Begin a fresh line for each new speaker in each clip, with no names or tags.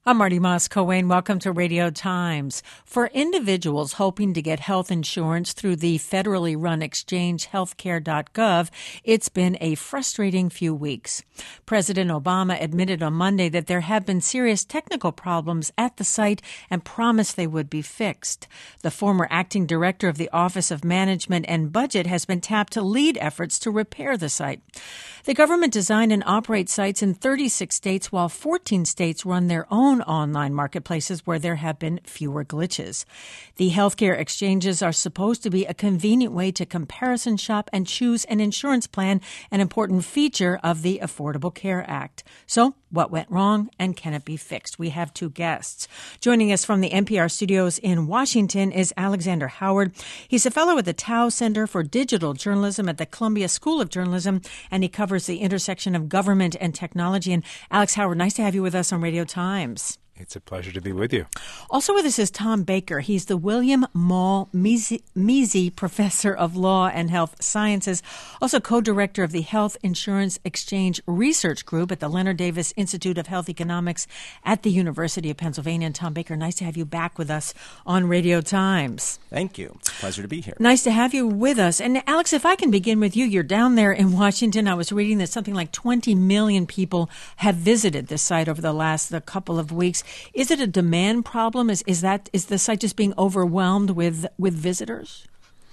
I'm Marty Moss-Coane. Welcome to Radio Times. For individuals hoping to get health insurance through the federally run exchange healthcare.gov, it's been a frustrating few weeks. President Obama admitted on Monday that there have been serious technical problems at the site and promised they would be fixed. The former acting director of the Office of Management and Budget has been tapped to lead efforts to repair the site. The government design and operate sites in 36 states, while 14 states run their own online marketplaces where there have been fewer glitches. The healthcare exchanges are supposed to be a convenient way to comparison shop and choose an insurance plan, an important feature of the Affordable Care Act. So, what went wrong and can it be fixed? We have two guests. Joining us from the NPR studios in Washington is Alexander Howard. He's a fellow at the Tow Center for Digital Journalism at the Columbia School of Journalism, and he covers the intersection of government and technology. And Alex Howard, nice to have you with us on Radio Times.
It's a pleasure to be with you.
Also with us is Tom Baker. He's the William Mall Measy Professor of Law and Health Sciences, also co-director of the Health Insurance Exchange Research Group at the Leonard Davis Institute of Health Economics at the University of Pennsylvania. And Tom Baker, nice to have you back with us on Radio Times.
Thank you. It's a pleasure to be here.
Nice to have you with us. And Alex, if I can begin with you, you're down there in Washington. I was reading that something like 20 million people have visited this site over the last couple of weeks. Is it a demand problem? Is the site just being overwhelmed with visitors?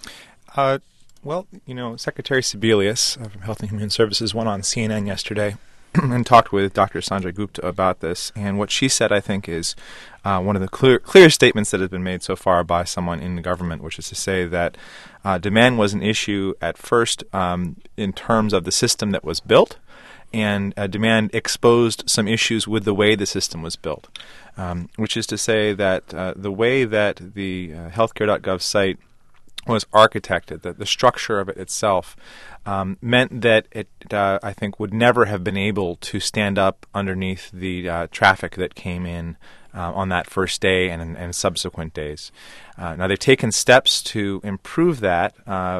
Well, Secretary Sebelius from Health and Human Services went on CNN yesterday and talked with Dr. Sanjay Gupta about this. And what she said, I think, is one of the clear statements that has been made so far by someone in the government, which is to say that demand was an issue at first in terms of the system that was built, and demand exposed some issues with the way the system was built, which is to say that the way that the healthcare.gov site was architected, that the structure of it itself meant that it, I think, would never have been able to stand up underneath the traffic that came in on that first day and subsequent days. Now, they've taken steps to improve that,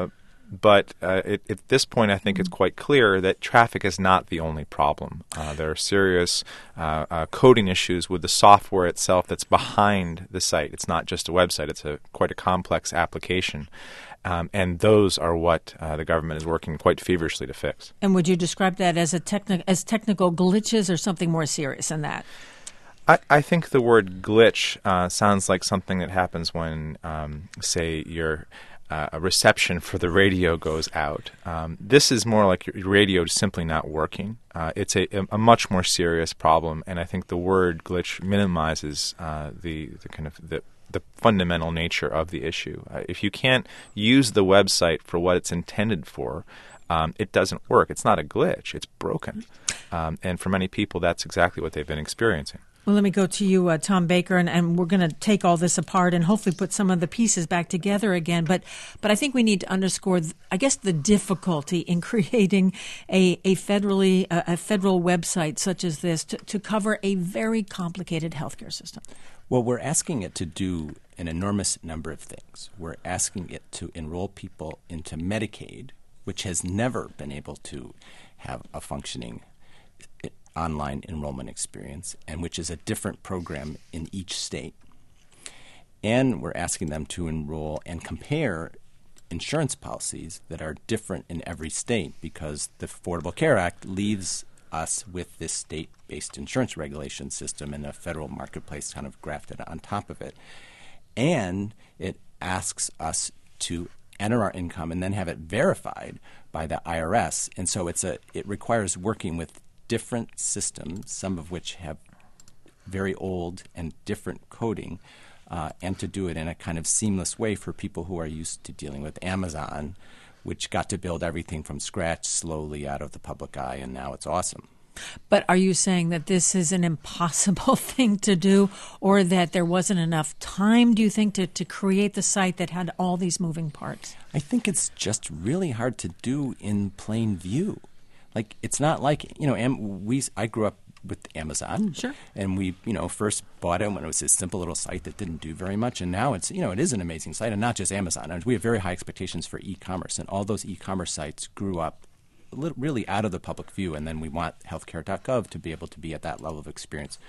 but at this point, I think it's quite clear that traffic is not the only problem. There are serious coding issues with the software itself that's behind the site. It's not just a website. It's quite a complex application. And those are what the government is working quite feverishly to fix.
And would you describe that as technical glitches or something more serious than that?
I think the word glitch sounds like something that happens when, say, a reception for the radio goes out. This is more like your radio is simply not working. It's a much more serious problem, and I think the word glitch minimizes the fundamental nature of the issue. If you can't use the website for what it's intended for, it doesn't work. It's not a glitch. It's broken. And for many people, that's exactly what they've been experiencing.
Well, let me go to you, Tom Baker, and we're going to take all this apart and hopefully put some of the pieces back together again. But I think we need to underscore, I guess, the difficulty in creating a federal website such as this to cover a very complicated healthcare system.
Well, we're asking it to do an enormous number of things. We're asking it to enroll people into Medicaid, which has never been able to have a functioning online enrollment experience, and which is a different program in each state. And we're asking them to enroll and compare insurance policies that are different in every state, because the Affordable Care Act leaves us with this state-based insurance regulation system and a federal marketplace kind of grafted on top of it. And it asks us to enter our income and then have it verified by the IRS. And so it requires working with different systems, some of which have very old and different coding, and to do it in a kind of seamless way for people who are used to dealing with Amazon, which got to build everything from scratch slowly out of the public eye, and now it's awesome.
But are you saying that this is an impossible thing to do, or that there wasn't enough time, do you think, to create the site that had all these moving parts?
I think it's just really hard to do in plain view. Like, it's not like, I grew up with Amazon.
Sure.
And we, first bought it when it was a simple little site that didn't do very much. And now it's, it is an amazing site, and not just Amazon. And we have very high expectations for e-commerce. And all those e-commerce sites grew up really out of the public view. And then we want healthcare.gov to be able to be at that level of experience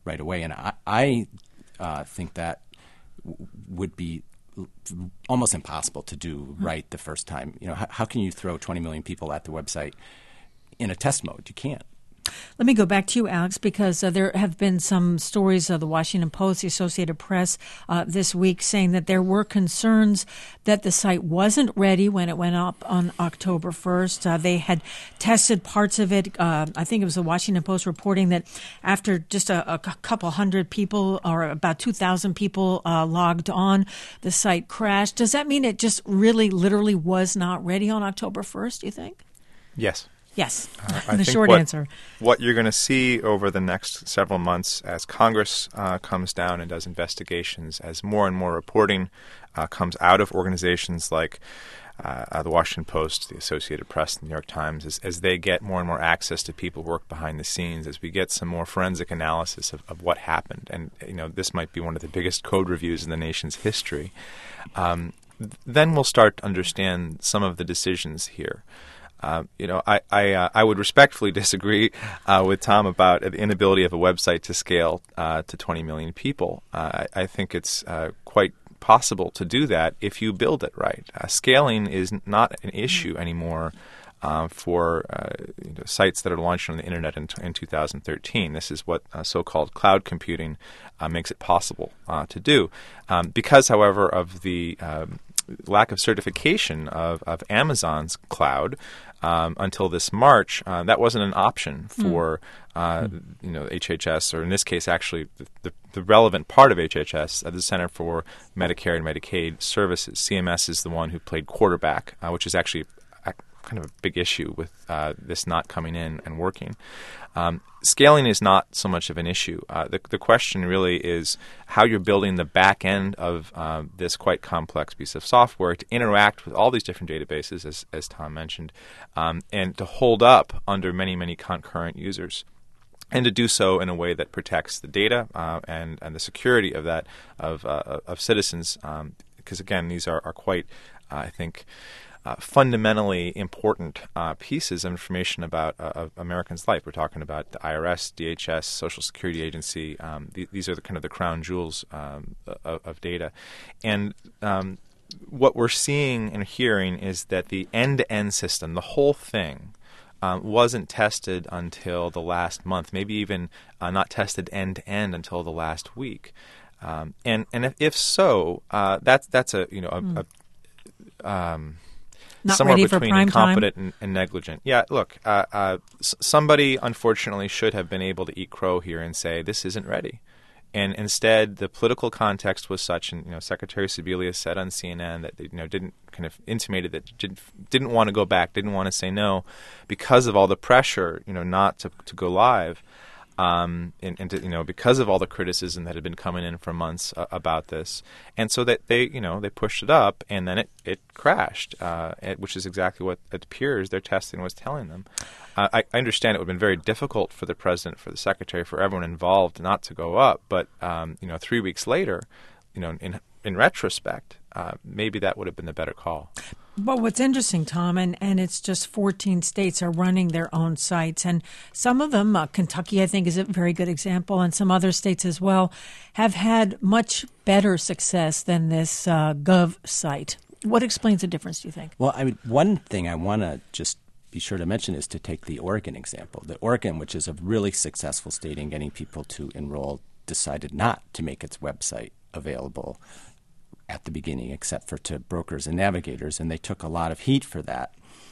right away. And I think that would be almost impossible to do right the first time. How can you throw 20 million people at the website in a test mode? You can't.
Let me go back to you, Alex, because there have been some stories of the Washington Post, the Associated Press this week saying that there were concerns that the site wasn't ready when it went up on October 1st. They had tested parts of it. I think it was the Washington Post reporting that after just a couple hundred people or about 2,000 people logged on, the site crashed. Does that mean it just really literally was not ready on October 1st, do you think?
Yes.
Yes,
the
short answer.
What you're going to see over the next several months as Congress comes down and does investigations, as more and more reporting comes out of organizations like the Washington Post, the Associated Press, the New York Times, as they get more and more access to people who work behind the scenes, as we get some more forensic analysis of what happened. And, this might be one of the biggest code reviews in the nation's history. Then we'll start to understand some of the decisions here. I would respectfully disagree with Tom about the inability of a website to scale to 20 million people. I think it's quite possible to do that if you build it right. Scaling is not an issue anymore for sites that are launched on the internet in 2013. This is what so-called cloud computing makes it possible to do. Because, however, of the lack of certification of Amazon's cloud until this March, that wasn't an option for HHS, or in this case, actually the relevant part of HHS, the Center for Medicare and Medicaid Services. CMS is the one who played quarterback, which is actually kind of a big issue with this not coming in and working. Scaling is not so much of an issue. The question really is how you're building the back end of this quite complex piece of software to interact with all these different databases, as Tom mentioned, and to hold up under many, many concurrent users, and to do so in a way that protects the data and the security of that of citizens. Because again, these are quite, I think, fundamentally important pieces of information about Americans' life. We're talking about the IRS, DHS, Social Security Agency. These are the crown jewels of data. And what we're seeing and hearing is that the end-to-end system, the whole thing, wasn't tested until the last month, maybe even not tested end-to-end until the last week. And if so, that's
not
somewhere
ready
between
for prime
incompetent
time.
and negligent. Yeah, look, somebody unfortunately should have been able to eat crow here and say this isn't ready. And instead, the political context was such, and Secretary Sebelius said on CNN that didn't intimated that didn't want to go back, didn't want to say no, because of all the pressure, not to go live. And to, because of all the criticism that had been coming in for months about this, and so that they pushed it up, and then it crashed, which is exactly what it appears their testing was telling them. I understand it would have been very difficult for the president, for the secretary, for everyone involved not to go up, but 3 weeks later, in retrospect, maybe that would have been the better call.
But what's interesting, Tom, and it's just 14 states are running their own sites, and some of them, Kentucky, I think, is a very good example, and some other states as well, have had much better success than this Gov site. What explains the difference, do you think?
Well, one thing I want to just be sure to mention is to take the Oregon example. The Oregon, which is a really successful state in getting people to enroll, decided not to make its website available at the beginning, except for to brokers and navigators, and they took a lot of heat for that.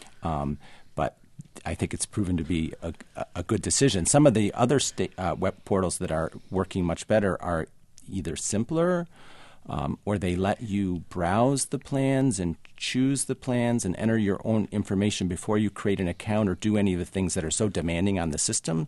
But I think it's proven to be a good decision. Some of the other web portals that are working much better are either simpler, or they let you browse the plans and choose the plans and enter your own information before you create an account or do any of the things that are so demanding on the system.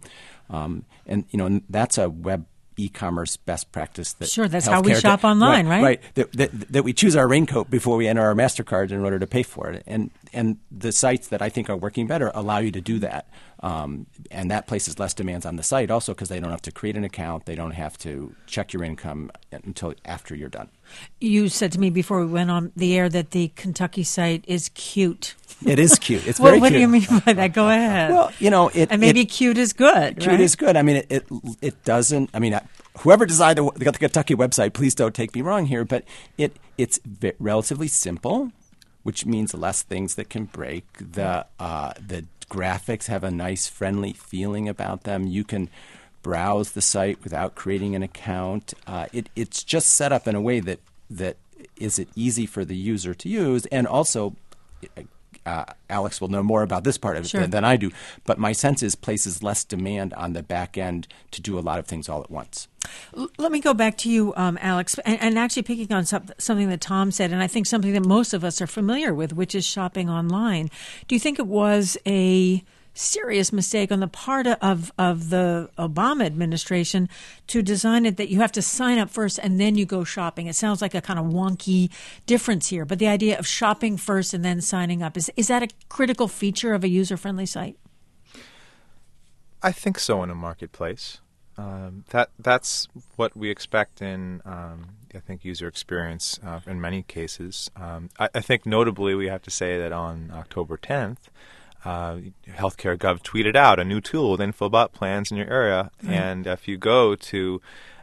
And that's a web e-commerce best practice.
Sure, that's how we shop online, right?
Right. That we choose our raincoat before we enter our MasterCard in order to pay for it. And the sites that I think are working better allow you to do that. And that places less demands on the site also because they don't have to create an account. They don't have to check your income until after you're done.
You said to me before we went on the air that the Kentucky site is cute.
It is cute. It's very cute.
What do you mean by that? Go ahead.
Well,
and maybe cute is good.
Cute is good. I mean, it doesn't. I mean, whoever designed the Kentucky website, please don't take me wrong here, but it's relatively simple, which means less things that can break. The graphics have a nice, friendly feeling about them. You can browse the site without creating an account. It's just set up in a way that is it easy for the user to use, and also Alex will know more about this part of it than I do, but my sense is places less demand on the back end to do a lot of things all at once.
Let me go back to you, Alex, and actually picking on something that Tom said, and I think something that most of us are familiar with, which is shopping online. Do you think it was a serious mistake on the part of the Obama administration to design it that you have to sign up first and then you go shopping? It sounds like a kind of wonky difference here, but the idea of shopping first and then signing up, is that a critical feature of a user-friendly site?
I think so in a marketplace. That's what we expect in, I think, user experience in many cases. I think notably we have to say that on October 10th, Healthcare Gov tweeted out a new tool with info about plans in your area. Mm-hmm. And if you go to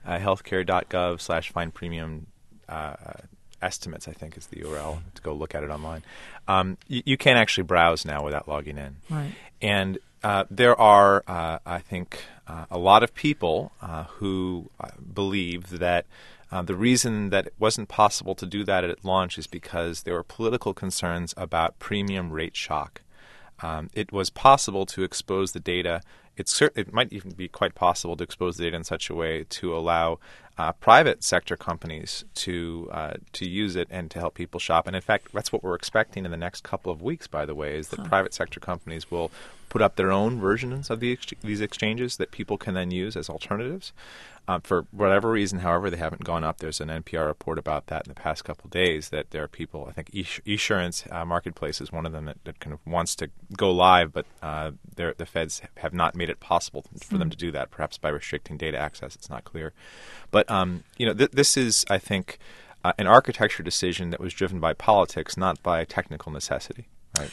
healthcare.gov/find premium estimates, I think is the URL to go look at it online, you can actually browse now without logging in.
Right.
And there are, I think, a lot of people who believe that the reason that it wasn't possible to do that at launch is because there were political concerns about premium rate shock. It was possible to expose the data. It might even be quite possible to expose the data in such a way to allow private sector companies to use it and to help people shop. And in fact, that's what we're expecting in the next couple of weeks, by the way, is that private sector companies will put up their own versions of these exchanges that people can then use as alternatives. For whatever reason, however, they haven't gone up. There's an NPR report about that in the past couple of days, that there are people, I think Esurance Marketplace is one of them that kind of wants to go live, but the feds have not made it possible for them to do that, perhaps by restricting data access. It's not clear. But, this is, I think, an architecture decision that was driven by politics, not by technical necessity, right?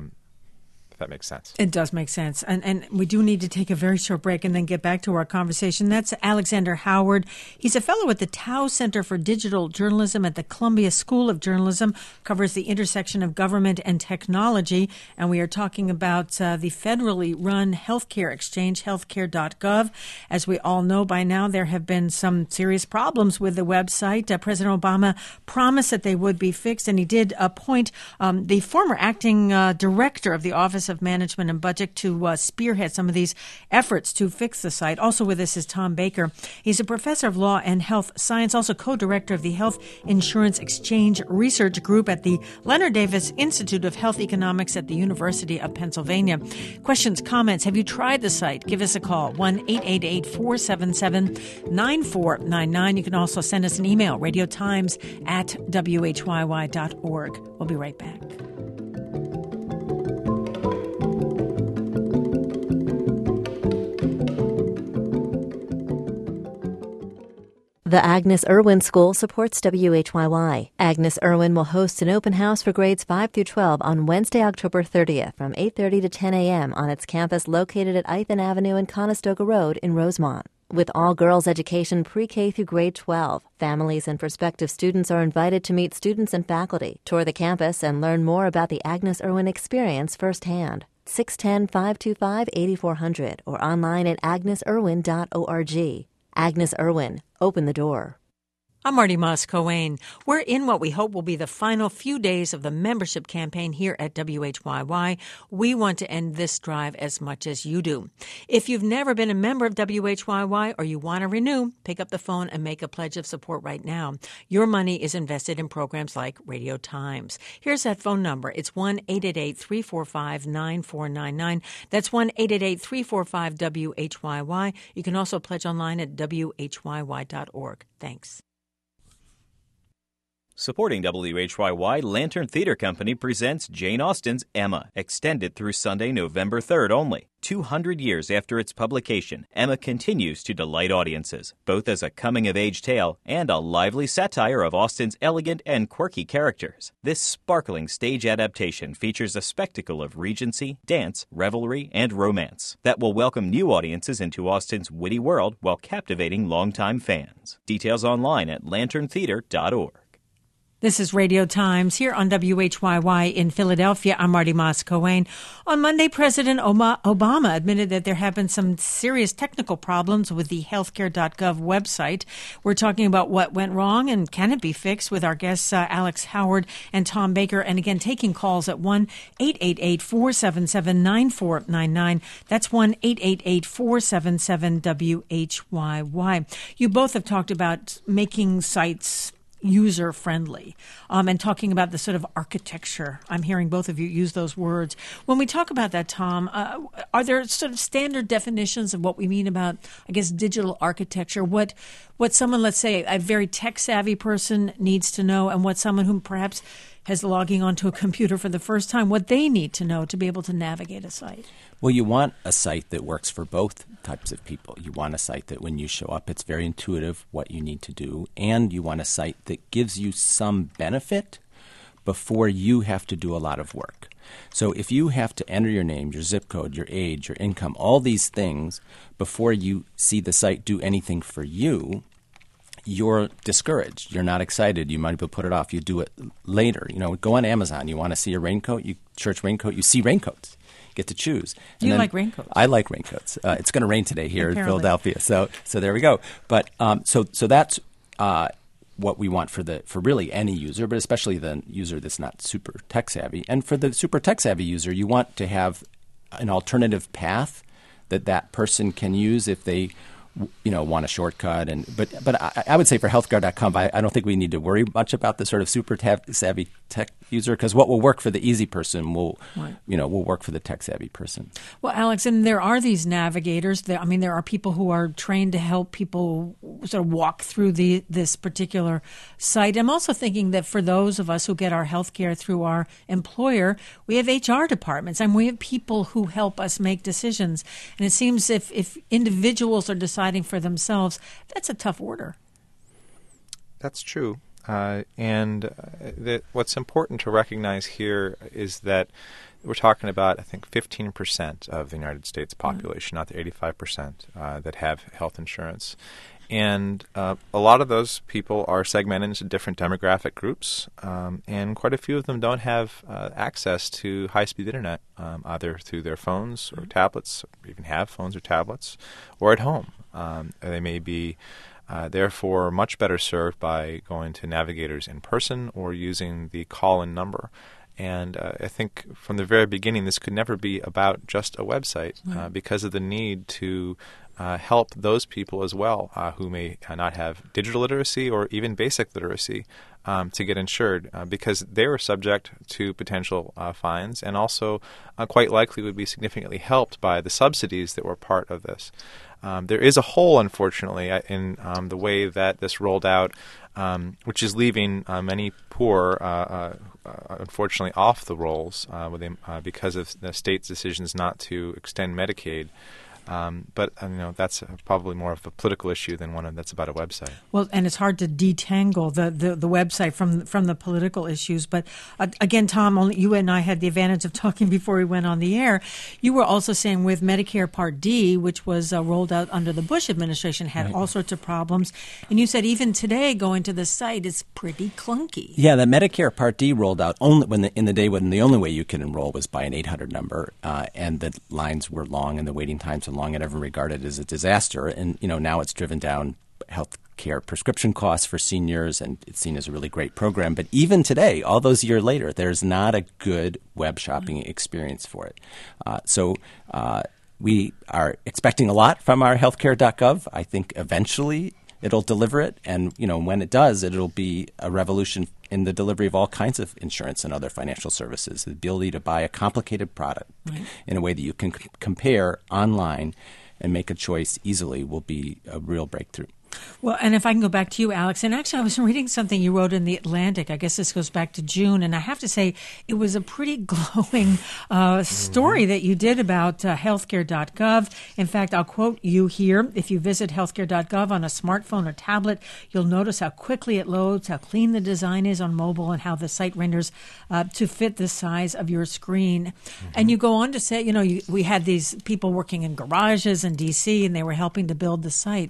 If that makes sense.
It does make sense. And we do need to take a very short break and then get back to our conversation. That's Alexander Howard. He's a fellow at the Tao Center for Digital Journalism at the Columbia School of Journalism, covers the intersection of government and technology. And we are talking about the federally run healthcare exchange, healthcare.gov. As we all know by now, there have been some serious problems with the website. President Obama promised that they would be fixed, and he did appoint the former acting director of the Office of Management and Budget to spearhead some of these efforts to fix the site. Also with us is Tom Baker. He's a professor of law and health science, also co-director of the Health Insurance Exchange Research Group at the Leonard Davis Institute of Health Economics at the University of Pennsylvania. Questions, comments, have you tried the site? Give us a call, 1-888-477-9499. You can also send us an email, radiotimes@whyy.org. We'll be right back.
The Agnes Irwin School supports WHYY. Agnes Irwin will host an open house for grades 5 through 12 on Wednesday, October 30th from 8:30 to 10 a.m. on its campus located at Ithan Avenue and Conestoga Road in Rosemont. With all-girls education pre-K through grade 12, families and prospective students are invited to meet students and faculty, tour the campus, and learn more about the Agnes Irwin experience firsthand. 610-525-8400 or online at agnesirwin.org. Agnes Irwin, open the door.
I'm Marty Moss-Coane. We're in what we hope will be the final few days of the membership campaign here at WHYY. We want to end this drive as much as you do. If you've never been a member of WHYY or you want to renew, pick up the phone and make a pledge of support right now. Your money is invested in programs like Radio Times. Here's that phone number. It's 1-888-345-9499. That's 1-888-345-WHYY. You can also pledge online at whyy.org. Thanks.
Supporting WHYY, Lantern Theater Company presents Jane Austen's Emma, extended through Sunday, November 3rd only. 200 years after its publication, Emma continues to delight audiences, both as a coming-of-age tale and a lively satire of Austen's elegant and quirky characters. This sparkling stage adaptation features a spectacle of regency, dance, revelry, and romance that will welcome new audiences into Austen's witty world while captivating longtime fans. Details online at lanterntheater.org.
This is Radio Times here on WHYY in Philadelphia. I'm Marty Moss-Coane. On Monday, President Obama admitted that there have been some serious technical problems with the healthcare.gov website. We're talking about what went wrong and can it be fixed with our guests Alex Howard and Tom Baker. And again, taking calls at 1-888-477-9499. That's 1-888-477-WHYY. You both have talked about making sites user-friendly, and talking about the sort of architecture. I'm hearing both of you use those words. When we talk about that, Tom, are there sort of standard definitions of what we mean about, I guess, digital architecture? What someone, let's say, a very tech-savvy person needs to know, and what someone who perhaps has logging onto a computer for the first time, what they need to know to be able to navigate a site?
Well, you want a site that works for both types of people. You want a site that when you show up, it's very intuitive what you need to do, and you want a site that gives you some benefit before you have to do a lot of work. So if you have to enter your name, your zip code, your age, your income, all these things before you see the site do anything for you, you're discouraged. You're not excited. You might as well put it off. You do it later. Go on Amazon. You want to see a raincoat, you search raincoat, you see raincoats. Get to choose.
You like raincoats?
I like raincoats. It's going to rain today here in Philadelphia, so there we go. But so that's what we want for really any user, but especially the user that's not super tech savvy. And for the super tech savvy user, you want to have an alternative path that person can use if they want a shortcut. But I would say for healthcare.com, I don't think we need to worry much about the sort of super savvy tech user, because what will work for the easy person will work for the tech savvy person.
Well, Alex, and there are these navigators. There are people who are trained to help people sort of walk through this particular site. I'm also thinking that for those of us who get our health care through our employer, we have HR departments and we have people who help us make decisions. And it seems if individuals are deciding for themselves, that's a tough order.
That's true. What's important to recognize here is that we're talking about, I think, 15% of the United States population, not the 85% that have health insurance. And a lot of those people are segmented into different demographic groups, and quite a few of them don't have access to high-speed internet, either through their phones or tablets, or even have phones or tablets, or at home. They may be therefore much better served by going to navigators in person or using the call-in number. And I think from the very beginning, this could never be about just a website because of the need to help those people as well who may not have digital literacy or even basic literacy to get insured because they were subject to potential fines and also quite likely would be significantly helped by the subsidies that were part of this. There is a hole, unfortunately, in the way that this rolled out, which is leaving many poor, unfortunately, off the rolls because of the state's decisions not to extend Medicaid. But that's probably more of a political issue than one that's about a website.
Well, and it's hard to detangle the website from the political issues. But again, Tom, only you and I had the advantage of talking before we went on the air. You were also saying with Medicare Part D, which was rolled out under the Bush administration, had all sorts of problems. And you said even today going to the site is pretty clunky.
Yeah, the Medicare Part D rolled out only in the day when the only way you could enroll was by an 800 number, and the lines were long and the waiting times were long and ever regarded as a disaster. And, now it's driven down health care prescription costs for seniors, and it's seen as a really great program. But even today, all those years later, there's not a good web shopping experience for it. So we are expecting a lot from our healthcare.gov. I think eventually it'll deliver it. And, when it does, it'll be a revolution in the delivery of all kinds of insurance and other financial services. The ability to buy a complicated product in a way that you can compare online and make a choice easily will be a real breakthrough.
Well, and if I can go back to you, Alex, and actually I was reading something you wrote in The Atlantic. I guess this goes back to June, and I have to say it was a pretty glowing story that you did about healthcare.gov. In fact, I'll quote you here. If you visit healthcare.gov on a smartphone or tablet, you'll notice how quickly it loads, how clean the design is on mobile, and how the site renders to fit the size of your screen. And you go on to say, we had these people working in garages in D.C., and they were helping to build the site.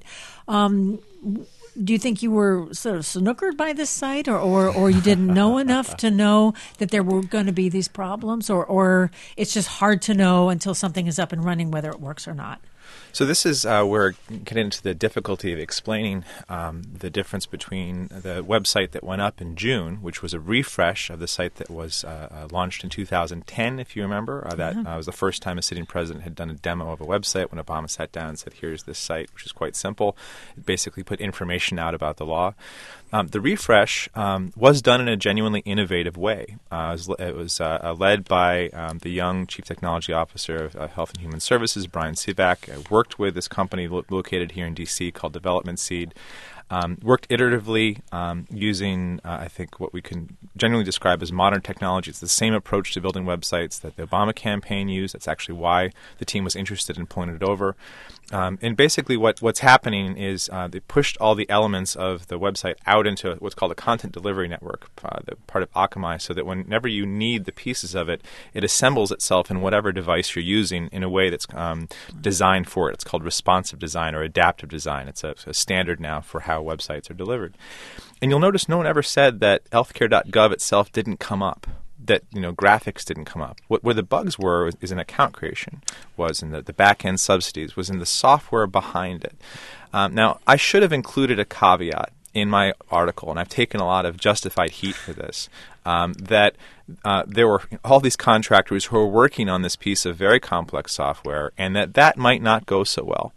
Do you think you were sort of snookered by this site, or you didn't know enough to know that there were going to be these problems, or it's just hard to know until something is up and running whether it works or not?
So this is where we get into the difficulty of explaining the difference between the website that went up in June, which was a refresh of the site that was launched in 2010, if you remember. That was the first time a sitting president had done a demo of a website when Obama sat down and said, here's this site, which is quite simple. It basically put information out about the law. The refresh was done in a genuinely innovative way. It was led by the young Chief Technology Officer of Health and Human Services, Brian Sivak. Worked with this company located here in D.C. called Development Seed. Worked iteratively using, I think, what we can generally describe as modern technology. It's the same approach to building websites that the Obama campaign used. That's actually why the team was interested in pulling it over. And basically what's happening is they pushed all the elements of the website out into what's called a content delivery network, the part of Akamai, so that whenever you need the pieces of it, it assembles itself in whatever device you're using in a way that's designed for it. It's called responsive design or adaptive design. It's a standard now for how websites are delivered. And you'll notice no one ever said that healthcare.gov itself didn't come up, that graphics didn't come up. Where the bugs were is in account creation, was in the back-end subsidies, was in the software behind it. Now, I should have included a caveat in my article, and I've taken a lot of justified heat for this, that there were all these contractors who were working on this piece of very complex software, and that might not go so well.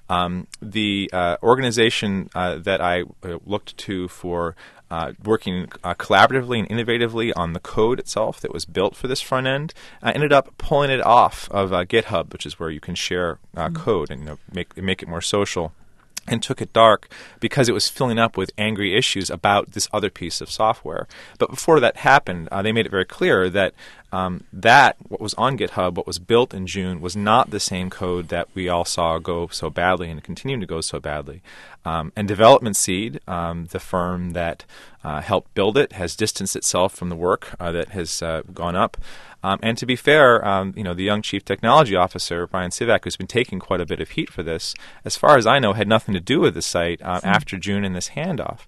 The organization that I looked to for working collaboratively and innovatively on the code itself that was built for this front end, ended up pulling it off of GitHub, which is where you can share code and make it more social, and took it dark because it was filling up with angry issues about this other piece of software. But before that happened, they made it very clear that what was on GitHub, what was built in June, was not the same code that we all saw go so badly and continuing to go so badly. And Development Seed, the firm that helped build it, has distanced itself from the work that has gone up. And to be fair, the young Chief Technology Officer, Brian Sivak, who's been taking quite a bit of heat for this, as far as I know, had nothing to do with the site after June and this handoff.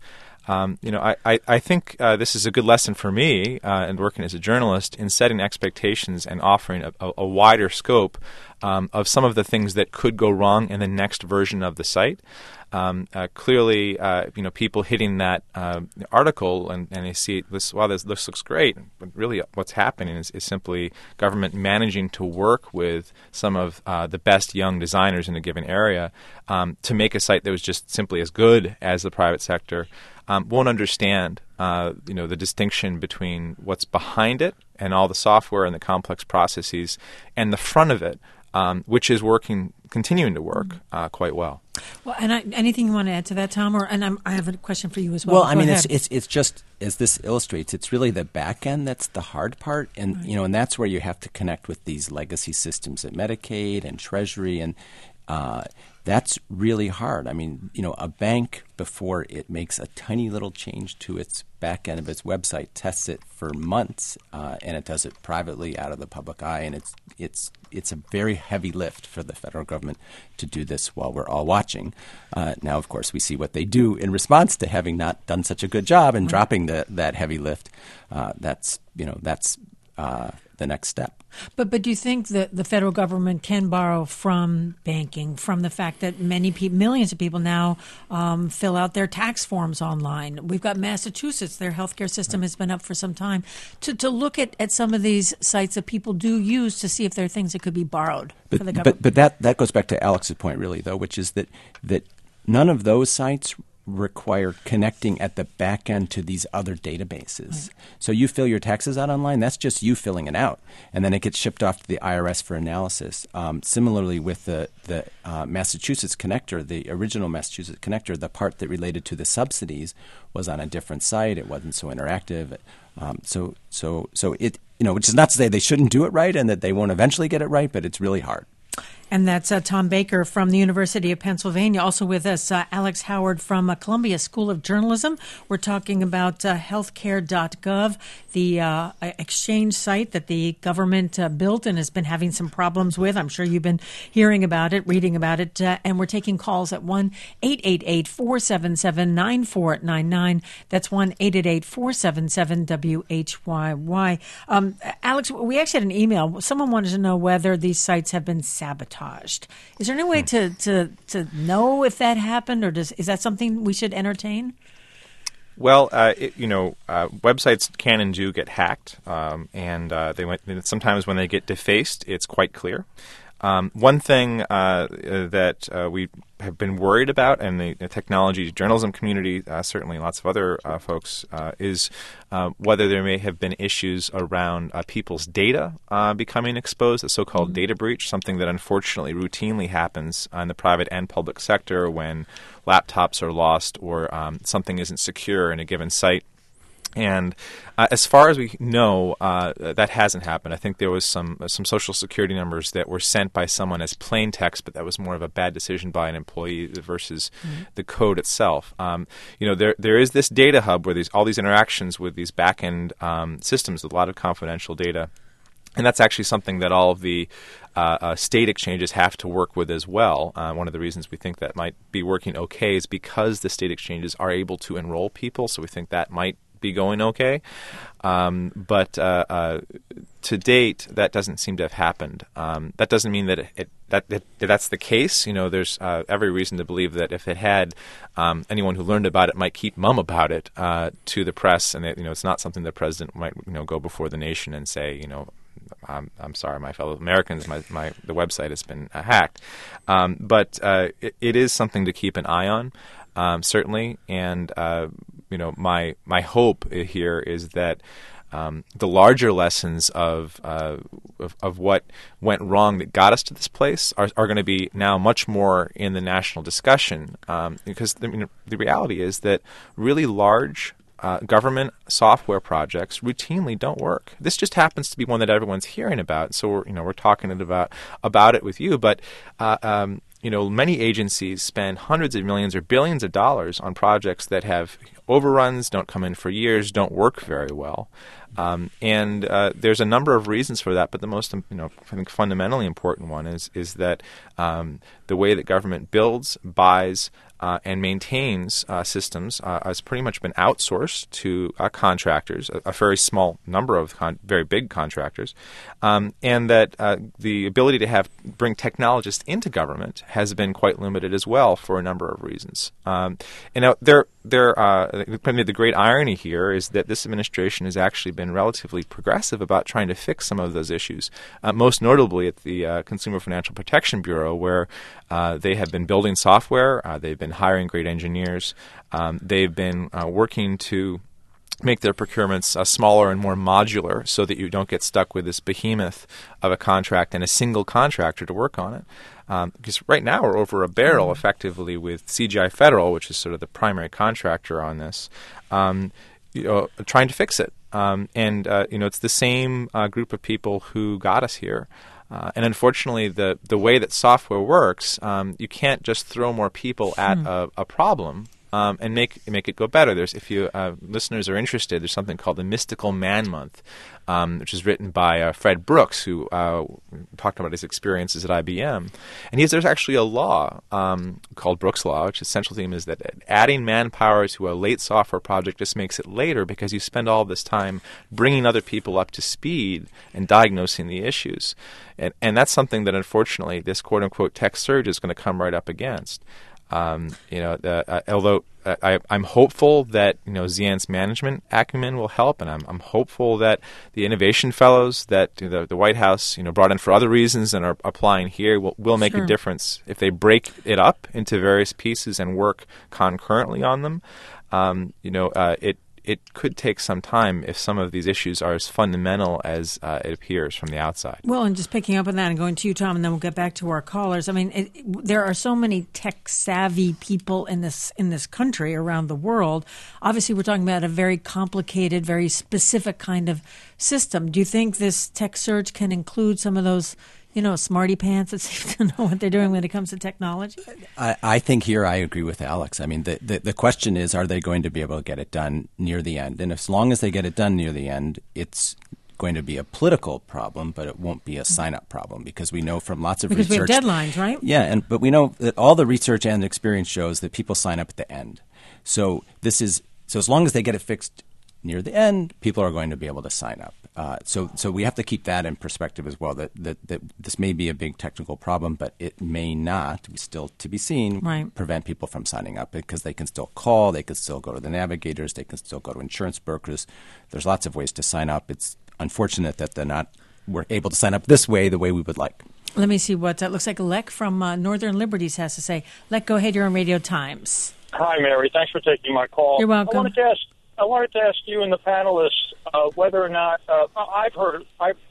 I think this is a good lesson for me in working as a journalist in setting expectations and offering a wider scope of some of the things that could go wrong in the next version of the site. Clearly, people hitting that article and they see this. Wow, this looks great. But really, what's happening is simply government managing to work with some of the best young designers in a given area to make a site that was just simply as good as the private sector. Won't understand the distinction between what's behind it and all the software and the complex processes and the front of it, which is continuing to work quite well.
Well, and anything you want to add to that, Tom? I have a question for you as well.
Well, I mean, it's just, as this illustrates, it's really the back end that's the hard part, and
right.
And that's where you have to connect with these legacy systems at Medicaid and Treasury, and that's really hard. I mean, a bank, before it makes a tiny little change to its back end of its website, tests it for months, and it does it privately out of the public eye, and it's a very heavy lift for the federal government to do this while we're all watching. Now, of course, we see what they do in response to having not done such a good job and dropping that heavy lift. That's the next step.
But do you think that the federal government can borrow from banking, from the fact that millions of people now fill out their tax forms online? We've got Massachusetts, their healthcare system has been up for some time, to look at some of these sites that people do use to see if there are things that could be borrowed for the government.
But that goes back to Alex's point, really, though, which is that none of those sites require connecting at the back end to these other databases. Right. So you fill your taxes out online, that's just you filling it out. And then it gets shipped off to the IRS for analysis. Similarly with the Massachusetts connector, the original Massachusetts connector, the part that related to the subsidies was on a different site. It wasn't so interactive. So it, which is not to say they shouldn't do it right and that they won't eventually get it right, but it's really hard.
And that's Tom Baker from the University of Pennsylvania. Also with us, Alex Howard from Columbia School of Journalism. We're talking about healthcare.gov, the exchange site that the government built and has been having some problems with. I'm sure you've been hearing about it, reading about it. And we're taking calls at 1-888-477-9499. That's 1-888-477-WHYY. Alex, we actually had an email. Someone wanted to know whether these sites have been sabotaged. Is there any way to know if that happened, or is that something we should entertain?
Well, websites can and do get hacked, and sometimes when they get defaced, it's quite clear. One thing that we have been worried about, and the technology journalism community, certainly lots of other folks, is whether there may have been issues around people's data becoming exposed, a so-called data breach, something that unfortunately routinely happens in the private and public sector when laptops are lost or something isn't secure in a given site. And as far as we know, that hasn't happened. I think there was some Social Security numbers that were sent by someone as plain text, but that was more of a bad decision by an employee versus the code itself. There is this data hub where all these interactions with these back-end systems with a lot of confidential data. And that's actually something that all of the state exchanges have to work with as well. One of the reasons we think that might be working okay is because the state exchanges are able to enroll people, so we think that might be going okay. But to date, that doesn't seem to have happened. That doesn't mean that that's the case. There's every reason to believe that if it had, anyone who learned about it might keep mum about it to the press, and it's not something the president might go before the nation and say, I'm sorry, my fellow Americans, the website has been hacked. But it is something to keep an eye on, certainly. And my hope here is that the larger lessons of what went wrong that got us to this place are going to be now much more in the national discussion, because the reality is that really large government software projects routinely don't work. This just happens to be one that everyone's hearing about, so we're talking about it with you. But many agencies spend hundreds of millions or billions of dollars on projects that have overruns, don't come in for years, don't work very well. And there's a number of reasons for that, but the most, I think fundamentally important one is that the way that government builds, buys, and maintains systems has pretty much been outsourced to contractors, a very small number of very big contractors, and that the ability to bring technologists into government has been quite limited as well for a number of reasons. And now the great irony here is that this administration has actually been relatively progressive about trying to fix some of those issues, most notably at the Consumer Financial Protection Bureau, where they have been building software, they've been hiring great engineers, they've been working to make their procurements smaller and more modular so that you don't get stuck with this behemoth of a contract and a single contractor to work on it. Because right now we're over a barrel effectively with CGI Federal, which is sort of the primary contractor on this, trying to fix it. It's the same group of people who got us here. And unfortunately, the way that software works, you can't just throw more people at a problem and make it go better. If you listeners are interested, there's something called the Mystical Man Month, which is written by Fred Brooks, who talked about his experiences at IBM. And there's actually a law called Brooks Law, which essential theme is that adding manpower to a late software project just makes it later because you spend all this time bringing other people up to speed and diagnosing the issues. And that's something that unfortunately this quote-unquote tech surge is going to come right up against. Although I'm hopeful that Xi'an's management acumen will help, and I'm hopeful that the innovation fellows that the White House brought in for other reasons and are applying here will make a difference if they break it up into various pieces and work concurrently on them. It could take some time if some of these issues are as fundamental as it appears from the outside.
Well, and just picking up on that and going to you, Tom, and then we'll get back to our callers. I mean, there are so many tech-savvy people in this country around the world. Obviously, we're talking about a very complicated, very specific kind of system. Do you think this tech surge can include some of those smarty pants that seem to know what they're doing when it comes to technology?
I think here I agree with Alex. I mean, the question is, are they going to be able to get it done near the end? And as long as they get it done near the end, it's going to be a political problem, but it won't be a sign-up problem because we know from lots of research.
Because we have deadlines, right?
Yeah, but we know that all the research and experience shows that people sign up at the end. So as long as they get it fixed near the end, people are going to be able to sign up. So we have to keep that in perspective as well, that this may be a big technical problem, but it may not, still to be seen, prevent people from signing up because they can still call, they can still go to the navigators, they can still go to insurance brokers. There's lots of ways to sign up. It's unfortunate that we're able to sign up this way, the way we would like.
Let me see what looks like Lek from Northern Liberties has to say. Lek, go ahead. You're on Radio Times.
Hi, Mary. Thanks for taking my call.
You're welcome.
I wanted to ask you and the panelists whether or not I've heard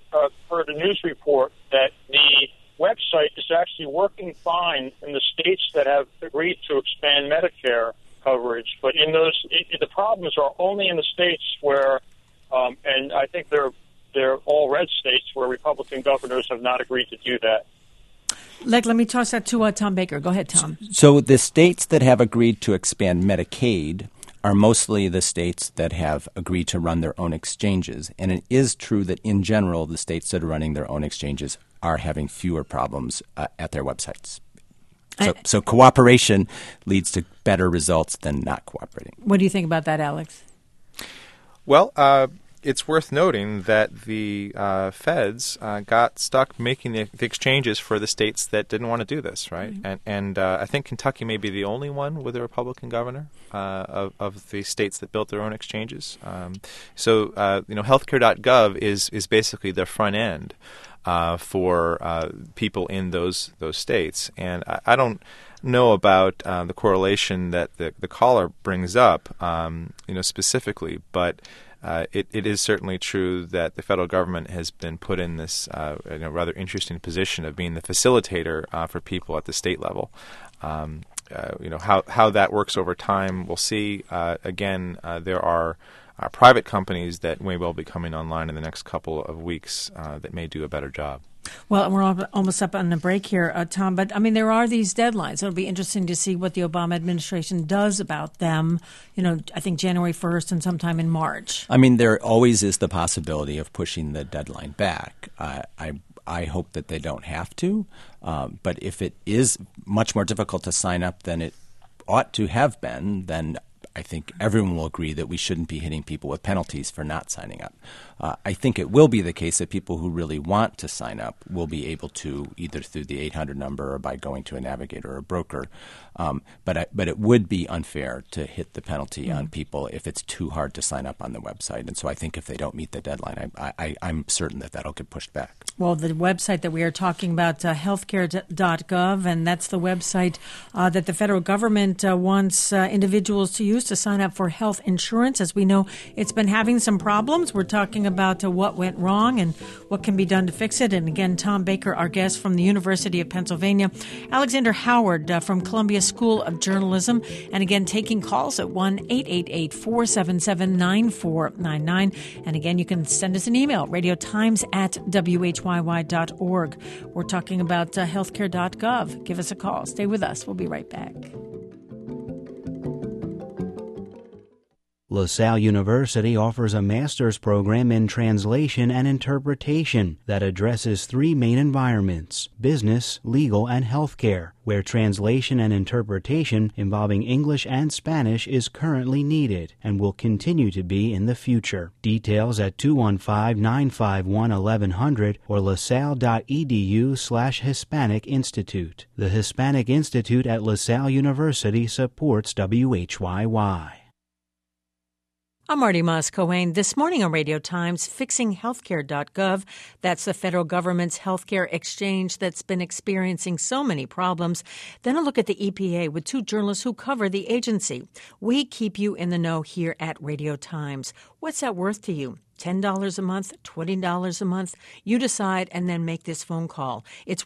a news report that the website is actually working fine in the states that have agreed to expand Medicare coverage, but the problems are only in the states where, and I think they're all red states where Republican governors have not agreed to do that.
Let me toss that to Tom Baker. Go ahead, Tom.
So the states that have agreed to expand Medicaid are mostly the states that have agreed to run their own exchanges. And it is true that in general, the states that are running their own exchanges are having fewer problems at their websites. So cooperation leads to better results than not cooperating.
What do you think about that, Alex?
Well, it's worth noting that the feds got stuck making the exchanges for the states that didn't want to do this, right? Mm-hmm. And I think Kentucky may be the only one with a Republican governor of the states that built their own exchanges. So healthcare.gov is basically the front end for people in those states. And I don't know about the correlation that the caller brings up, specifically, but it is certainly true that the federal government has been put in this rather interesting position of being the facilitator for people at the state level. How that works over time, we'll see. Again, there are private companies that may well be coming online in the next couple of weeks that may do a better job.
Well, we're almost up on the break here, Tom, but I mean, there are these deadlines. It'll be interesting to see what the Obama administration does about them, I think January 1st and sometime in March.
I mean, there always is the possibility of pushing the deadline back. I hope that they don't have to, but if it is much more difficult to sign up than it ought to have been, then I think everyone will agree that we shouldn't be hitting people with penalties for not signing up. I think it will be the case that people who really want to sign up will be able to either through the 800 number or by going to a navigator or a broker. But it would be unfair to hit the penalty on people if it's too hard to sign up on the website. And so I think if they don't meet the deadline, I'm certain that that'll get pushed back.
Well, the website that we are talking about, healthcare.gov, and that's the website that the federal government wants individuals to use to sign up for health insurance. As we know, it's been having some problems. We're talking about what went wrong and what can be done to fix it. And again, Tom Baker, our guest from the University of Pennsylvania, Alexander Howard from Columbia School of Journalism, and again, taking calls at 1-888-477-9499. And again, you can send us an email, radiotimes@whyy.org. We're talking about healthcare.gov. Give us a call. Stay with us. We'll be right back.
LaSalle University offers a master's program in translation and interpretation that addresses three main environments: business, legal, and healthcare, where translation and interpretation involving English and Spanish is currently needed and will continue to be in the future. Details at 215-951-1100 or lasalle.edu/Hispanic Institute. The Hispanic Institute at LaSalle University supports WHYY.
I'm Marty Moss-Cohen. This morning on Radio Times, fixinghealthcare.gov. That's the federal government's healthcare exchange that's been experiencing so many problems. Then a look at the EPA with two journalists who cover the agency. We keep you in the know here at Radio Times. What's that worth to you? $10 a month, $20 a month? You decide and then make this phone call. It's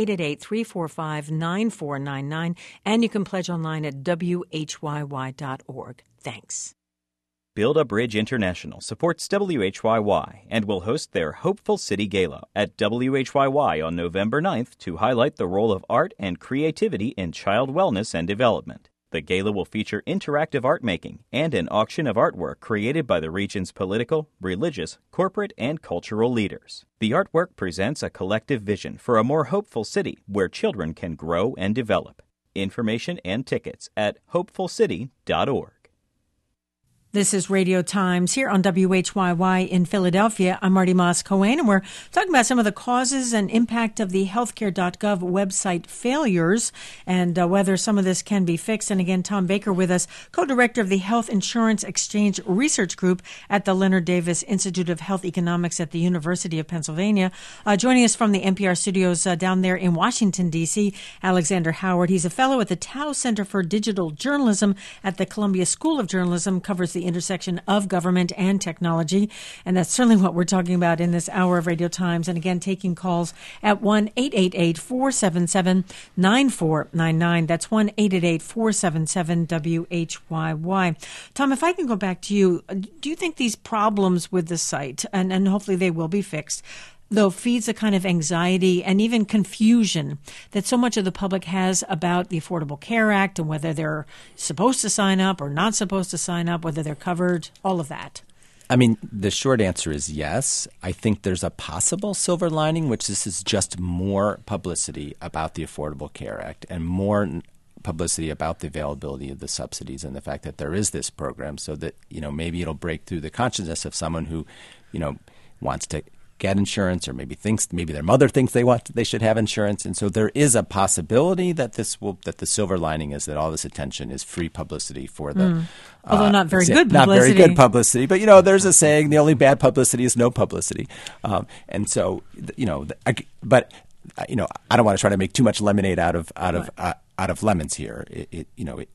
1-888-345-9499, and you can pledge online at WHYY.org. Thanks.
Build a Bridge International supports WHYY and will host their Hopeful City Gala at WHYY on November 9th to highlight the role of art and creativity in child wellness and development. The gala will feature interactive art making and an auction of artwork created by the region's political, religious, corporate, and cultural leaders. The artwork presents a collective vision for a more hopeful city where children can grow and develop. Information and tickets at hopefulcity.org.
This is Radio Times here on WHYY in Philadelphia. I'm Marty Moss-Cohen, and we're talking about some of the causes and impact of the healthcare.gov website failures and whether some of this can be fixed. And again, Tom Baker with us, co-director of the Health Insurance Exchange Research Group at the Leonard Davis Institute of Health Economics at the University of Pennsylvania. Joining us from the NPR studios down there in Washington, D.C., Alexander Howard. He's a fellow at the Tao Center for Digital Journalism at the Columbia School of Journalism, covers the intersection of government and technology. And that's certainly what we're talking about in this hour of Radio Times. And again, taking calls at 1-888-477-9499. That's 1-888-477-WHYY. Tom, if I can go back to you, do you think these problems with the site, and hopefully they will be fixed, though feeds a kind of anxiety and even confusion that so much of the public has about the Affordable Care Act and whether they're supposed to sign up or not supposed to sign up, whether they're covered, all of that?
I mean, the short answer is yes. I think there's a possible silver lining, which this is just more publicity about the Affordable Care Act and more publicity about the availability of the subsidies and the fact that there is this program, so that, maybe it'll break through the consciousness of someone who, wants to get insurance, or maybe their mother thinks they should have insurance, and so there is a possibility that that the silver lining is that all this attention is free publicity for the
although not very good publicity.
Not very good publicity, but there's a saying: the only bad publicity is no publicity, and so but I don't want to try to make too much lemonade out of lemons here. It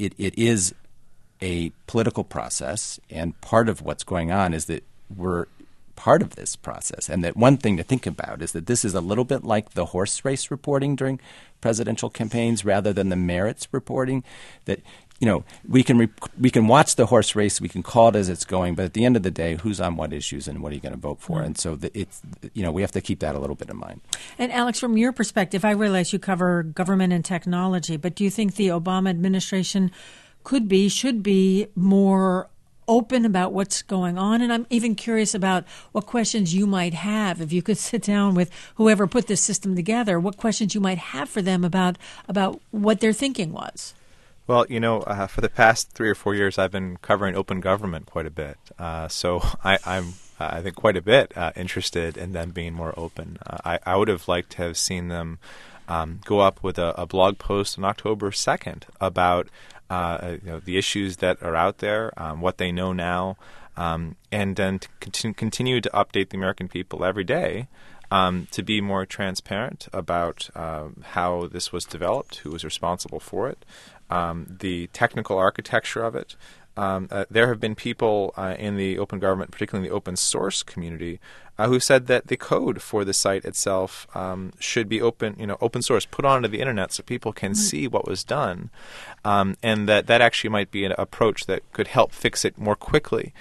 is a political process, and part of what's going on is that we're part of this process. And that one thing to think about is that this is a little bit like the horse race reporting during presidential campaigns rather than the merits reporting. That, we can watch the horse race, we can call it as it's going, but at the end of the day, who's on what issues and what are you going to vote for? And so we have to keep that a little bit in mind.
And Alex, from your perspective, I realize you cover government and technology, but do you think the Obama administration should be more open about what's going on? And I'm even curious about what questions you might have if you could sit down with whoever put this system together, what questions you might have for them about what their thinking was.
Well, for the past 3 or 4 years, I've been covering open government quite a bit. So I'm I think, quite a bit interested in them being more open. I would have liked to have seen them go up with a blog post on October 2nd about the issues that are out there, what they know now, and then to continue to update the American people every day to be more transparent about how this was developed, who was responsible for it, the technical architecture of it. There have been people in the open government, particularly in the open source community, who said that the code for the site itself should be open source, put onto the internet so people can see what was done, and that actually might be an approach that could help fix it more quickly.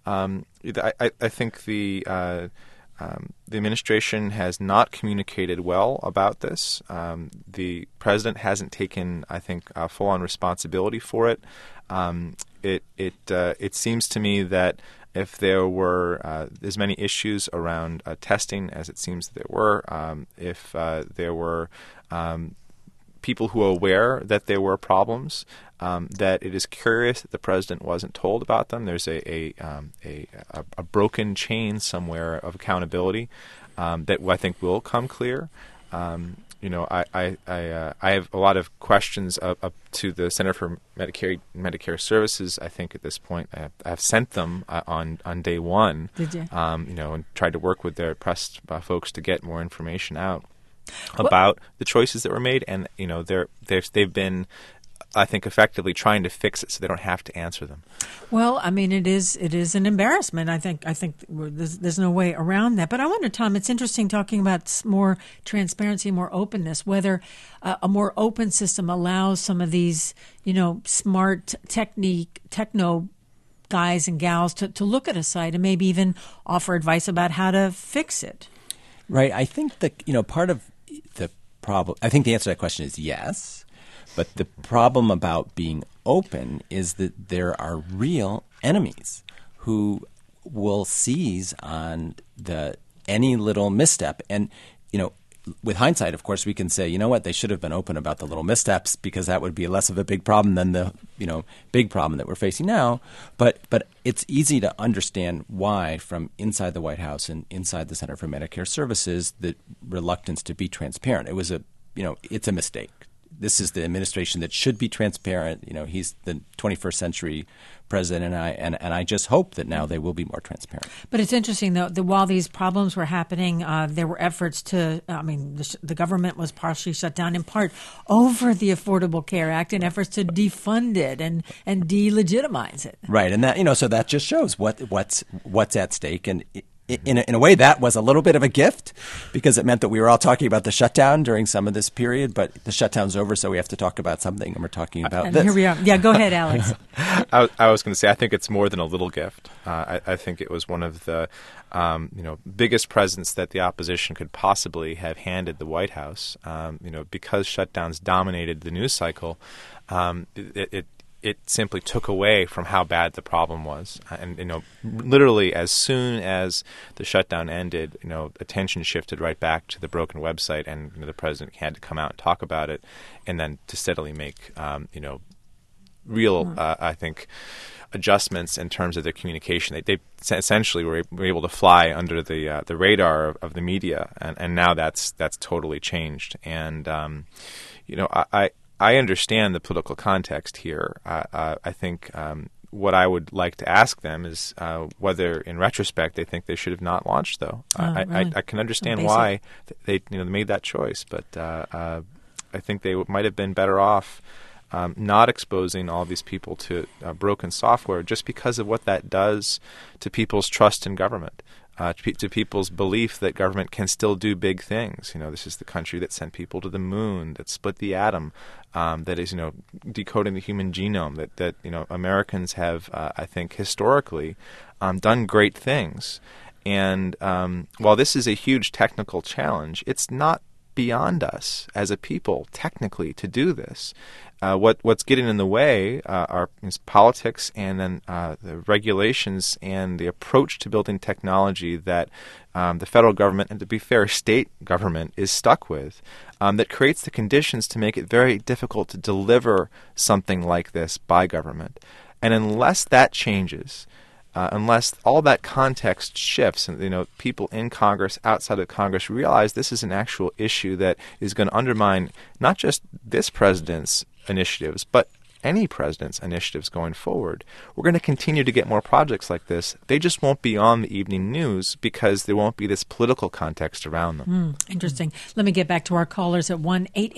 I think the administration has not communicated well about this. The president hasn't taken, I think, full-on responsibility for it. it seems to me that if there were as many issues around testing as it seems there were, if there were people who are aware that there were problems, that it is curious that the president wasn't told about them. There's a broken chain somewhere of accountability that I think will come clear. I have a lot of questions up to the Center for Medicare Services. I think at this point I've sent them on day one.
Did you?
And tried to work with their press folks to get more information out about the choices that were made, and they've been, I think, effectively trying to fix it so they don't have to answer them.
Well, I mean, it is an embarrassment. I think there's no way around that. But I wonder, Tom, it's interesting talking about more transparency, more openness, whether a more open system allows some of these, smart techno guys and gals to look at a site and maybe even offer advice about how to fix it.
Right. I think that, part of the problem, I think the answer to that question is yes. But the problem about being open is that there are real enemies who will seize on any little misstep. And, with hindsight, of course, we can say, you know what, they should have been open about the little missteps because that would be less of a big problem than the, big problem that we're facing now. But it's easy to understand why from inside the White House and inside the Center for Medicare Services, the reluctance to be transparent. It was it's a mistake. This is the administration that should be transparent. He's the 21st century president, and I just hope that now they will be more transparent.
But it's interesting, though, that while these problems were happening, there were efforts to, the government was partially shut down in part over the Affordable Care Act and efforts to defund it and delegitimize it.
Right, and that, so that just shows what's at stake. And in a way, that was a little bit of a gift because it meant that we were all talking about the shutdown during some of this period, but the shutdown's over, so we have to talk about something, and we're talking about this.
Here we are. Yeah, go ahead, Alex.
I was going to say, I think it's more than a little gift. I think it was one of the biggest presents that the opposition could possibly have handed the White House. Because shutdowns dominated the news cycle, it simply took away from how bad the problem was. And, literally as soon as the shutdown ended, attention shifted right back to the broken website, and the president had to come out and talk about it, and then to steadily make, real, I think, adjustments in terms of their communication. They essentially were able to fly under the radar of the media, and now that's totally changed. And, I understand the political context here. I think what I would like to ask them is whether, in retrospect, they think they should have not launched. Though
really?
I can understand why they made that choice, but I think they might have been better off not exposing all these people to broken software, just because of what that does to people's trust in government. To people's belief that government can still do big things. This is the country that sent people to the moon, that split the atom, that is, decoding the human genome, that Americans have, I think, historically done great things. And while this is a huge technical challenge, it's not beyond us as a people, technically, to do this. What's getting in the way is politics, and then the regulations and the approach to building technology that the federal government, and to be fair, state government, is stuck with, that creates the conditions to make it very difficult to deliver something like this by government. And unless that changes, unless all that context shifts, and people in Congress, outside of Congress, realize this is an actual issue that is going to undermine not just this president's initiatives, but any president's initiatives going forward, we're going to continue to get more projects like this. They just won't be on the evening news because there won't be this political context around them.
Interesting. Let me get back to our callers at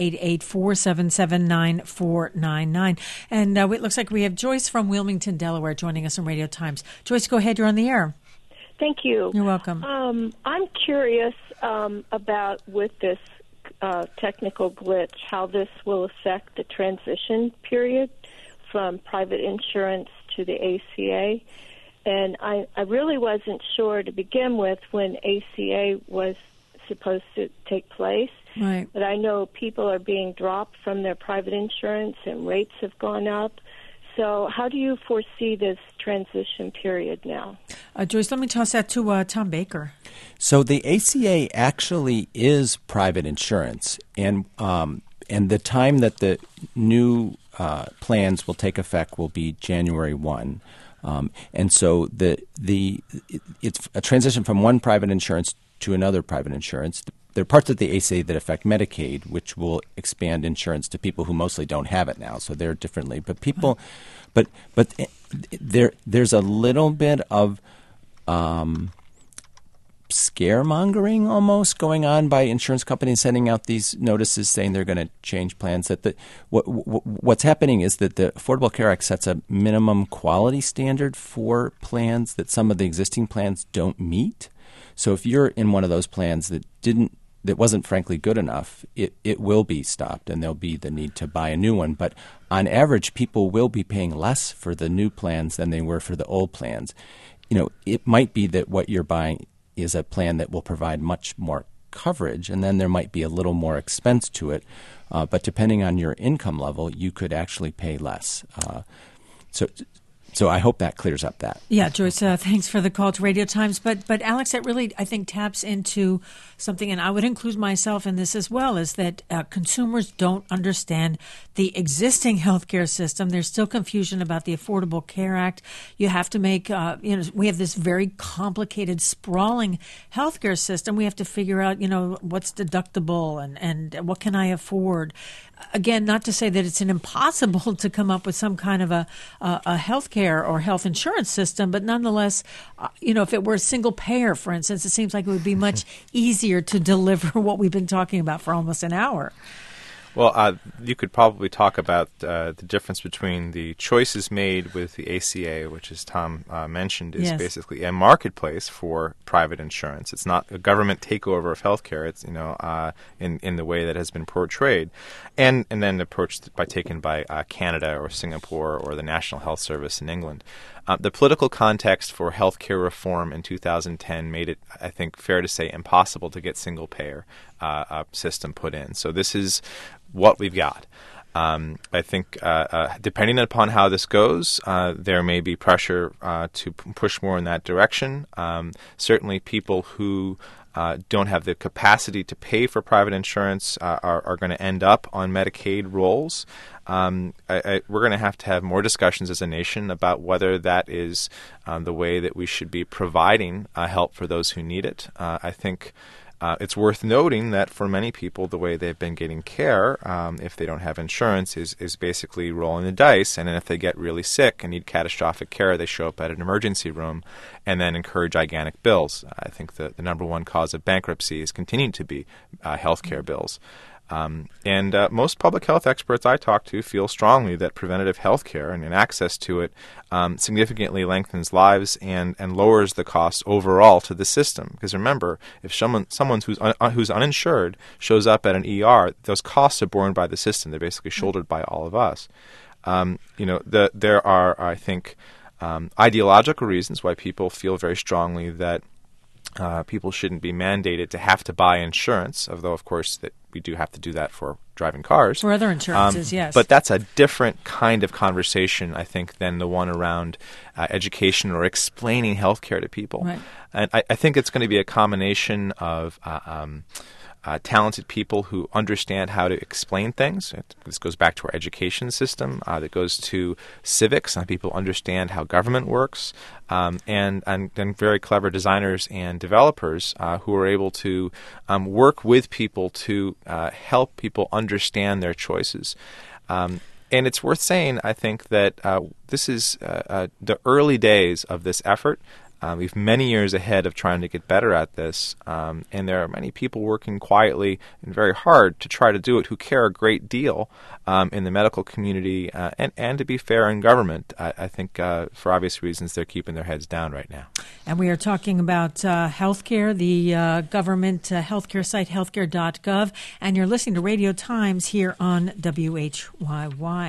1-888-477-9499. And it looks like we have Joyce from Wilmington, Delaware, joining us on Radio Times. Joyce, go ahead. You're on the air.
Thank you.
You're welcome.
I'm curious about, with this technical glitch, how this will affect the transition period from private insurance to the ACA. And I really wasn't sure to begin with when ACA was supposed to take place.
Right.
But I know people are being dropped from their private insurance and rates have gone up. So how do you foresee this transition period now?
Joyce, let me toss that to Tom Baker.
So the ACA actually is private insurance, and the time that the new plans will take effect will be January 1. And so it's a transition from one private insurance to another private insurance. There are parts of the ACA that affect Medicaid, which will expand insurance to people who mostly don't have it now. So they're differently. But people, but there's a little bit of scaremongering almost going on by insurance companies sending out these notices saying they're going to change plans. That what's happening is that the Affordable Care Act sets a minimum quality standard for plans that some of the existing plans don't meet. So if you're in one of those plans that wasn't frankly good enough, it will be stopped, and there'll be the need to buy a new one. But on average, people will be paying less for the new plans than they were for the old plans. It might be that what you're buying is a plan that will provide much more coverage, and then there might be a little more expense to it. But depending on your income level, you could actually pay less. So I hope that clears up that.
Yeah, Joyce, thanks for the call to Radio Times. But Alex, that really, I think, taps into something, and I would include myself in this as well, is that consumers don't understand the existing healthcare system. There's still confusion about the Affordable Care Act. You have to make, we have this very complicated, sprawling healthcare system. We have to figure out, what's deductible and what can I afford. Again, not to say that it's impossible to come up with some kind of a healthcare or health insurance system, but nonetheless, if it were a single payer, for instance, it seems like it would be much easier to deliver what we've been talking about for almost an hour.
Well, you could probably talk about the difference between the choices made with the ACA, which, as Tom mentioned, is basically a marketplace for private insurance. It's not a government takeover of healthcare. It's in the way that has been portrayed, and then approached taken by Canada or Singapore or the National Health Service in England. The political context for healthcare reform in 2010 made it, I think, fair to say, impossible to get single-payer system put in. So this is what we've got. I think depending upon how this goes, there may be pressure to push more in that direction. Certainly people who don't have the capacity to pay for private insurance are going to end up on Medicaid rolls. We're going to have more discussions as a nation about whether that is the way that we should be providing help for those who need it. I think it's worth noting that for many people, the way they've been getting care, if they don't have insurance, is basically rolling the dice. And then if they get really sick and need catastrophic care, they show up at an emergency room and then incur gigantic bills. I think the number one cause of bankruptcy is continuing to be healthcare bills. And most public health experts I talk to feel strongly that preventative health care and access to it significantly lengthens lives and lowers the cost overall to the system. Because remember, if someone who's uninsured shows up at an ER, those costs are borne by the system. They're basically shouldered by all of us. There are, I think, ideological reasons why people feel very strongly that people shouldn't be mandated to have to buy insurance, although, of course, that we do have to do that for driving cars.
For other insurances, yes.
But that's a different kind of conversation, I think, than the one around education or explaining healthcare to people.
Right.
And I think it's going to be a combination of talented people who understand how to explain things. This goes back to our education system. That goes to civics, and people understand how government works, and then very clever designers and developers who are able to work with people to help people understand their choices. And it's worth saying, I think, that this is the early days of this effort. We've many years ahead of trying to get better at this, and there are many people working quietly and very hard to try to do it who care a great deal in the medical community and to be fair, in government. I think for obvious reasons they're keeping their heads down right now.
And we are talking about healthcare, the government healthcare site, healthcare.gov, and you're listening to Radio Times here on WHYY.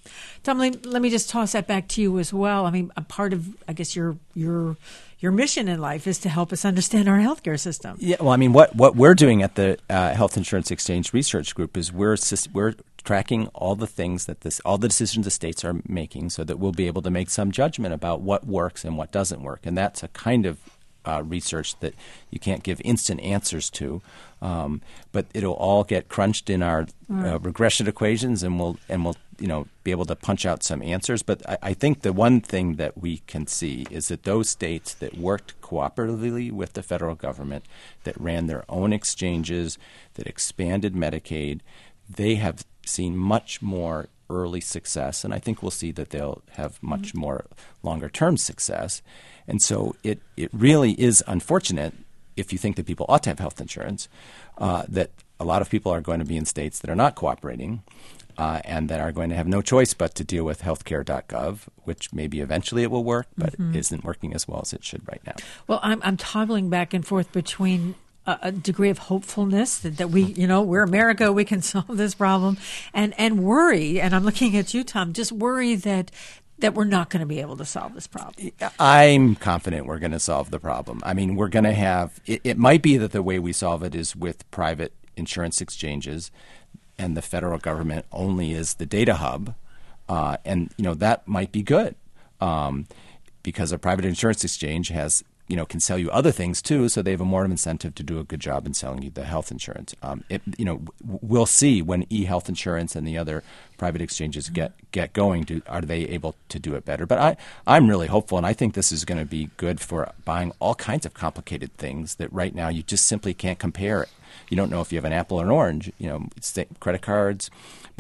Tom, let me just toss that back to you as well. I mean, a part of, I guess, your mission in life is to help us understand our healthcare system.
Yeah, well, I mean, what we're doing at the Health Insurance Exchange Research Group is we're tracking all the things that all the decisions the states are making, so that we'll be able to make some judgment about what works and what doesn't work. And that's a kind of research that you can't give instant answers to, but it'll all get crunched in our regression equations, and we'll be able to punch out some answers. But I think the one thing that we can see is that those states that worked cooperatively with the federal government, that ran their own exchanges, that expanded Medicaid, they have seen much more early success, and I think we'll see that they'll have much more longer-term success. And so it really is unfortunate, if you think that people ought to have health insurance, that a lot of people are going to be in states that are not cooperating and that are going to have no choice but to deal with healthcare.gov, which maybe eventually it will work, but isn't working as well as it should right now.
Well, I'm toggling back and forth between a degree of hopefulness that we, we're America, we can solve this problem, and worry, and I'm looking at you, Tom, just worry that we're not going to be able to solve this problem.
I'm confident we're going to solve the problem. I mean, we're going to have – it might be that the way we solve it is with private insurance exchanges, and the federal government only is the data hub, and that might be good because a private insurance exchange has – can sell you other things too, so they have a more incentive to do a good job in selling you the health insurance. We'll see when e-health insurance and the other private exchanges get going. Are they able to do it better? But I'm really hopeful, and I think this is going to be good for buying all kinds of complicated things that right now you just simply can't compare. You don't know if you have an apple or an orange. Credit cards,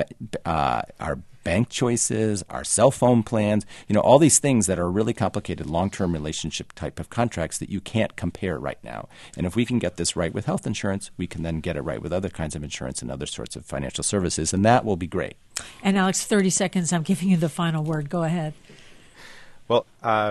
our bank choices, our cell phone plans, all these things that are really complicated long-term relationship type of contracts that you can't compare right now. And if we can get this right with health insurance, we can then get it right with other kinds of insurance and other sorts of financial services, and that will be great.
And Alex, 30 seconds, I'm giving you the final word. Go ahead.
Well,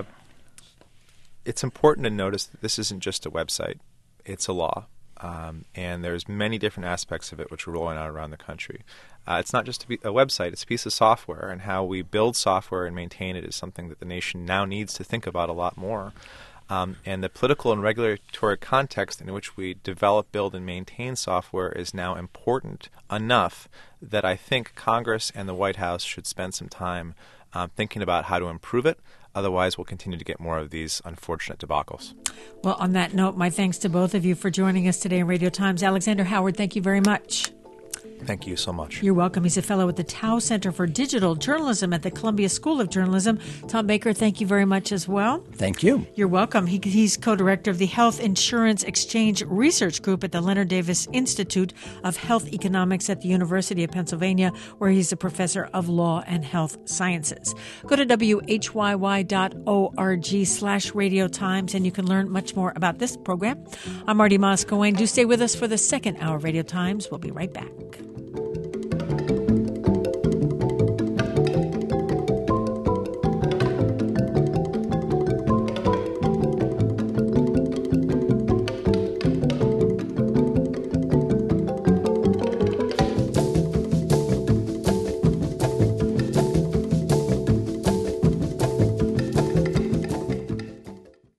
it's important to notice that this isn't just a website. It's a law. And there's many different aspects of it which are rolling out around the country. It's not just a website, it's a piece of software, and how we build software and maintain it is something that the nation now needs to think about a lot more. And the political and regulatory context in which we develop, build, and maintain software is now important enough that I think Congress and the White House should spend some time thinking about how to improve it. Otherwise, we'll continue to get more of these unfortunate debacles.
Well, on that note, my thanks to both of you for joining us today in Radio Times. Alexander Howard, thank you very much.
Thank you so much.
You're welcome. He's a fellow at the Tao Center for Digital Journalism at the Columbia School of Journalism. Tom Baker, thank you very much as well.
Thank you.
You're welcome. He's co-director of the Health Insurance Exchange Research Group at the Leonard Davis Institute of Health Economics at the University of Pennsylvania, where he's a professor of law and health sciences. Go to whyy.org/Radio Times, and you can learn much more about this program. I'm Marty Moscowane. Do stay with us for the second hour of Radio Times. We'll be right back.